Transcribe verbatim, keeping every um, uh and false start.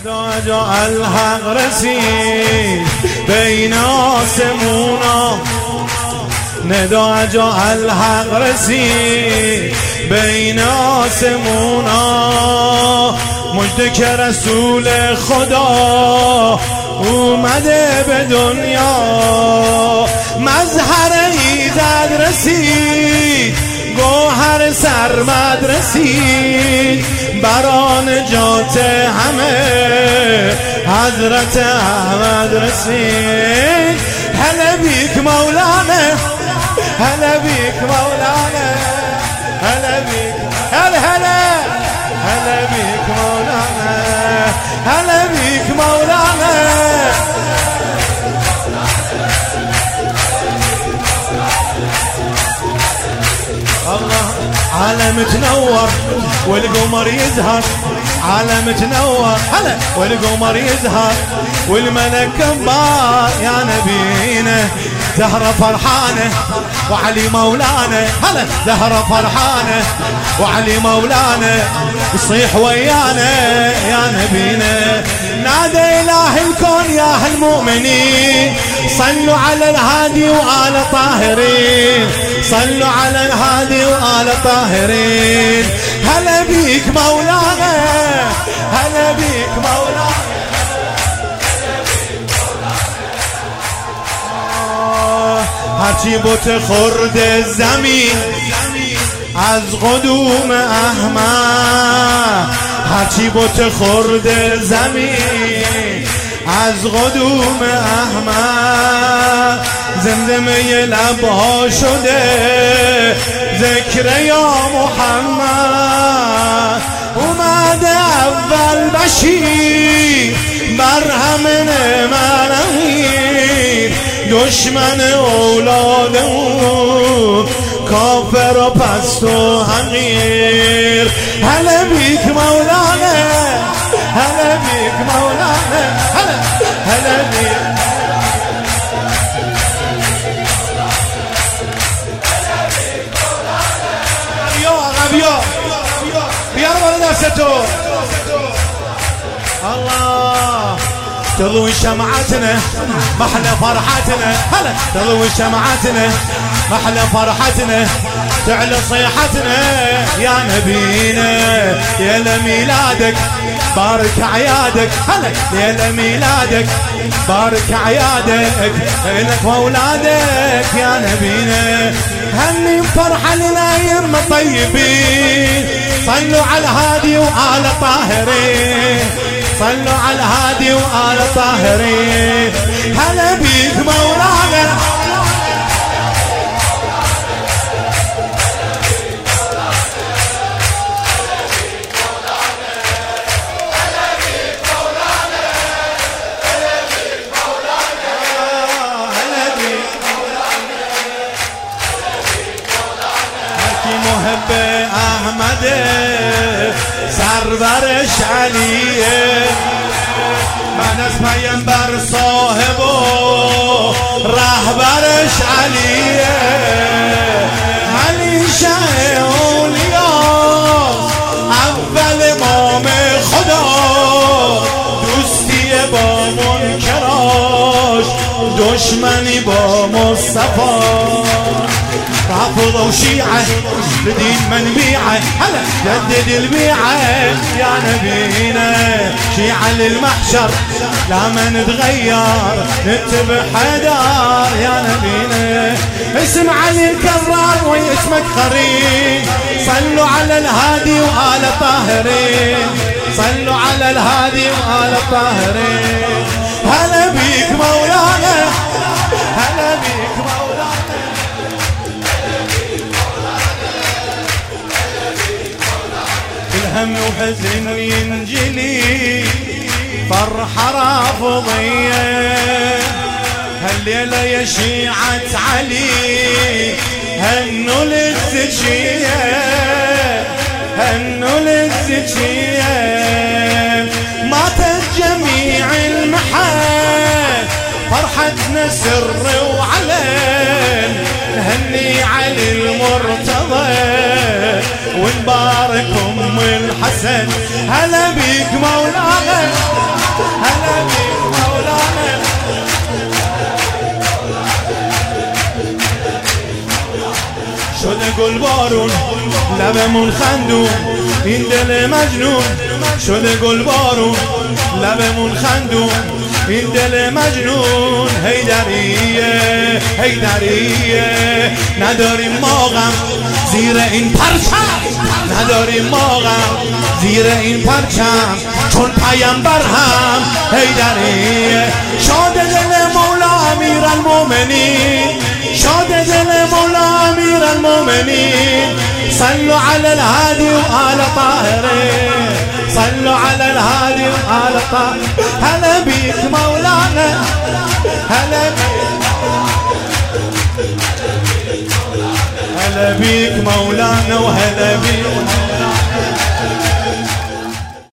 ندا جا الحق رسید بین آسمونا، ندا جا الحق رسید بین آسمونا، مجد که رسول خدا اومده به دنیا، مظهر ایزد رسید گوهر سرمد رسید، برا نجات همه حضرت احمد رسید. هلا بیک مولانا، هلا بیک مولانا، هلا بیک، هلا هلا هلا بیک مولانا، هلا بیک مولانا. الله عالم تنور والقمر يزهر، عالم تنور هلا والقمر يزهر، والملك كبار يا نبينا، زهرة فرحانة وعلي مولانا، هلا زهرة فرحانة وعلي مولانا، يصيح ويانا يا نبينا. نادى إله الكون يا أهل المؤمنين، صلوا على الهادي وآل طاهرين، صلوا على الهادي وآل طاهرين. هلا بيك مولانا، هلا بيك مولانا، هرچی بوت خورد زمین از قدوم احمد، هرچی بوت خورد زمین از قدوم احمد، زمزمه لبها شده ذکر یا محمد، اومده اول بشیر بر همه نعمت، دشمن اولاد اون کافر و پست و حقیر. هلا بیک مولانا، هلا بیک مولانا، هلا هلا بیک. بیا بیا بالا دستتو. الله تضوي شمعتنا محلى فرحتنا، هلا تضوي شمعتنا محلى فرحتنا، تعلى صيحتنا يا نبينا، يا لميلادك بارك عيادك، هلا يا لميلادك بارك عيادك لك واولادك يا نبينا. هني فرحة لنا يما طيبين، صلوا على الهادي وآل طاهرين، صلوا على الهادي وآل طاهرين. هلا بيك مولانا، محب احمد سرورش علیه، من از پیامبر صاحب و رهبرش علیه، علی شه اولیاست اول امام خدا، دوستی با منکراش دشمنی با مصطفی، رافض وشيعة بدين منبيعة، هلا جدد البيعة يا نبينا، شيعة للمحشر لا ما نتغير نتبع حدار يا نبينا. اسم علي الكرار واسمك قرين، صلوا على الهادي وآل طاهرين، صلوا على الهادي وآل طاهرين. هلا بيك مولانا، هلا بيك مولانا، الهم وحزن ينجلي فرحة رافضية، هالليلة يا شيعة علي هنوا للزكية، هنوا للزكية، ماتت جميع المحال فرحتنا سر وعلن، نهني علي المرتضى ونبارك ام الحسن. هلا بيك مولانا، گل بارون لبمون خندون این دل مجنون شده گل بارون لبمون خندون این دل مجنون حیدریه حیدریه نداریم ما غم زیر این پرچم نداریم ما غم زیر این پرچم چون پیامبر هم حیدریه شاد دل مولا امیر المومنین شاد دل مولا امیر المومنین صلوا على الهادي وآل طاهرين صلوا على الهادي وآل طاهرين هلا بيك مولانا هلا بيك هلا بيك مولانا وهلا بيك